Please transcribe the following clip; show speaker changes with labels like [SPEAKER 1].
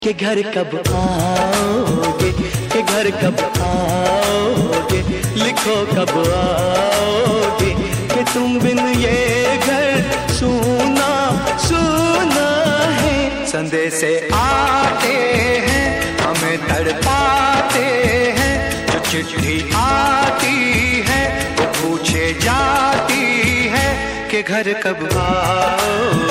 [SPEAKER 1] के घर कब आओगे, के घर कब आओगे, लिखो कब आओगे, कि तुम बिन ये घर सूना सूना है। संदेशे आते हैं हमें तड़पाते हैं, जो चिट्ठी आती है वो पूछे जाती है कि घर कब आओगे।